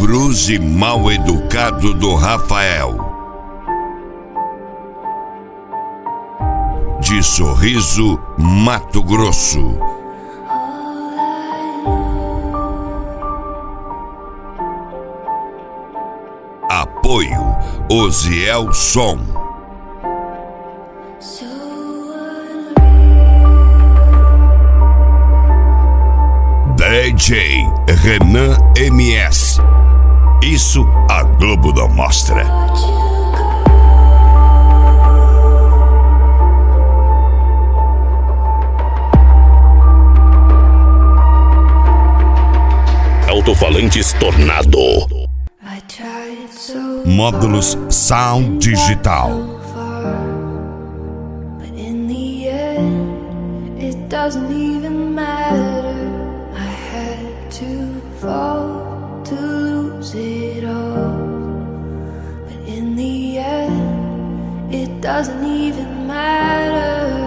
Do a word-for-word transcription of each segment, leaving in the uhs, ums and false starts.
Cruze Mal Educado do Rafael. De Sorriso, Mato Grosso. Apoio Oziel Som. D J Renan M S. Isso a Globo não mostra. Alto-falantes Tornado. Módulos Sound Digital. Doesn't even matter. I had to fall to lose it all. But in the end, it doesn't even matter.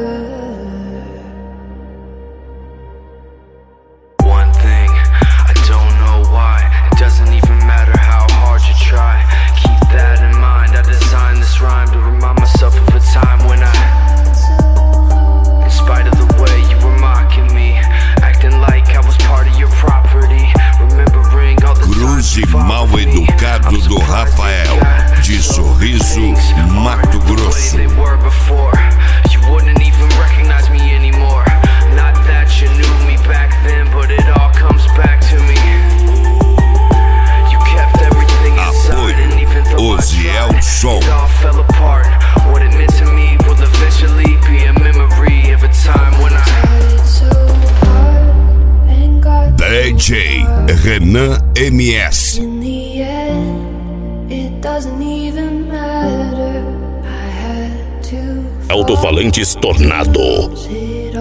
One thing, I don't know why. It doesn't even matter how hard you try. Keep that in mind. I designed this rhyme to remind myself of a time when I, in spite of the way you were mocking me, acting like I was part of your property, remembering all the Cruze Mal Educado do Rafael. De Sorriso, Mato Grosso. they were before. You wouldn't even recognize me anymore. Not that you knew me back then, but it all comes back to me. You kept everything inside, and even though I Oziel tried, Som. it all fell apart. What it meant to me will eventually be a memory of a time when I Tried so hard and got D J Renan M S. in the end, it doesn't even matter. I had to Alto-falantes Tornado. lose it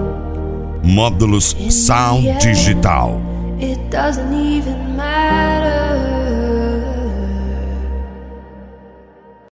all. Módulos Sound Digital. It doesn't even matter.